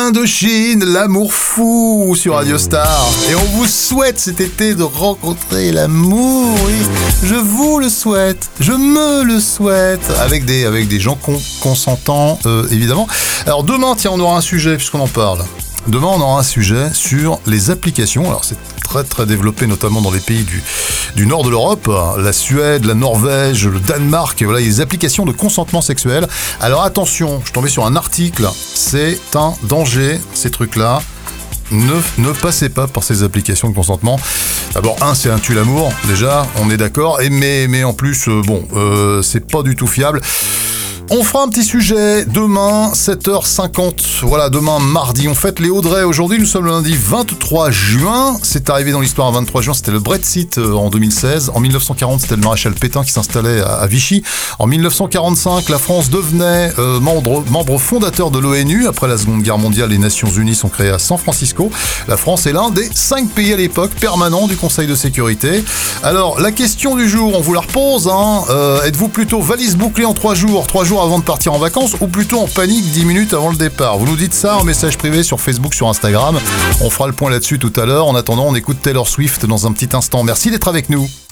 Indochine, l'amour fou sur Radio Star. Et on vous souhaite cet été de rencontrer l'amour. Oui, je vous le souhaite, je me le souhaite. Avec des gens consentants, évidemment. Alors demain, tiens, on aura un sujet puisqu'on en parle. Demain, on aura un sujet sur les applications. Alors, c'est très, très développé, notamment dans les pays du nord de l'Europe. La Suède, la Norvège, le Danemark. Et voilà, les applications de consentement sexuel. Alors, attention, je suis tombé sur un article. C'est un danger, ces trucs-là. Ne passez pas par ces applications de consentement. D'abord, c'est un tue-l'amour, déjà, on est d'accord. Mais en plus, c'est pas du tout fiable. On fera un petit sujet demain, 7h50. Voilà, demain, mardi. On fête les Audrey. Aujourd'hui, nous sommes le lundi 23 juin. C'est arrivé dans l'histoire un 23 juin. C'était le Brexit en 2016. En 1940, c'était le maréchal Pétain qui s'installait à Vichy. En 1945, la France devenait membre fondateur de l'ONU. Après la Seconde Guerre mondiale, les Nations Unies sont créées à San Francisco. La France est l'un des 5 pays à l'époque permanents du Conseil de sécurité. Alors, la question du jour, on vous la repose. Êtes-vous plutôt valise bouclée en 3 jours avant de partir en vacances ou plutôt en panique 10 minutes avant le départ? Vous nous dites ça en message privé sur Facebook, sur Instagram. On fera le point là-dessus tout à l'heure. En attendant, on écoute Taylor Swift dans un petit instant. Merci d'être avec nous.